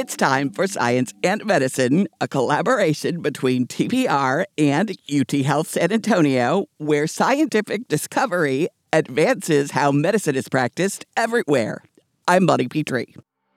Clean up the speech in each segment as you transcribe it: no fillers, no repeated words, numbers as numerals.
It's time for Science and Medicine, a collaboration between TPR and UT Health San Antonio, where scientific discovery advances how medicine is practiced everywhere. I'm Buddy Petrie.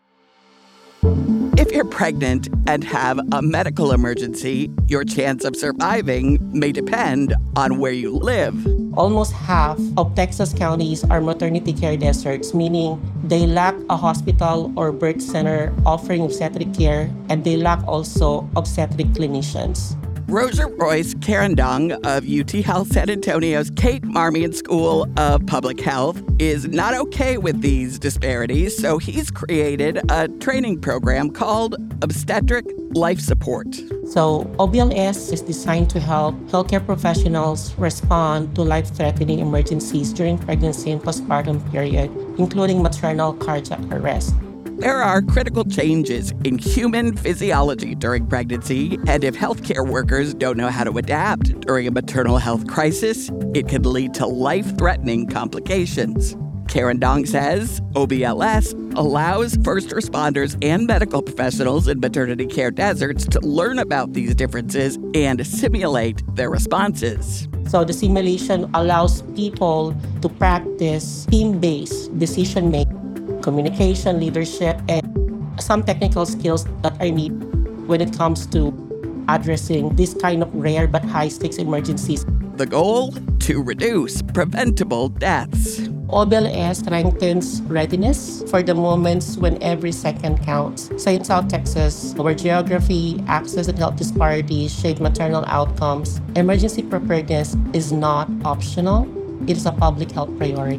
If you're pregnant and have a medical emergency, your chance of surviving may depend on where you live. Almost half of Texas counties are maternity care deserts, meaning they lack a hospital or birth center offering obstetric care, and they lack also obstetric clinicians. Rosa Royce Carandong of UT Health San Antonio's Kate Marmion School of Public Health is not okay with these disparities, so he's created a training program called Obstetric Life Support. So OBLS is designed to help healthcare professionals respond to life-threatening emergencies during pregnancy and postpartum period, including maternal cardiac arrest. There are critical changes in human physiology during pregnancy, and if healthcare workers don't know how to adapt during a maternal health crisis, it can lead to life-threatening complications. Carandong says OBLS allows first responders and medical professionals in maternity care deserts to learn about these differences and simulate their responses. So the simulation allows people to practice team-based decision-making, communication, leadership, and some technical skills that are needed when it comes to addressing this kind of rare but high-stakes emergencies. The goal? To reduce preventable deaths. OBLS strengthens readiness for the moments when every second counts. Say in South Texas, where geography, access, and health disparities shape maternal outcomes, emergency preparedness is not optional. It is a public health priority.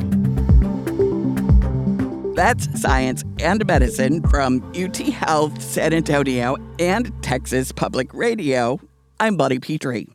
That's Science and Medicine from UT Health San Antonio and Texas Public Radio. I'm Buddy Petrie.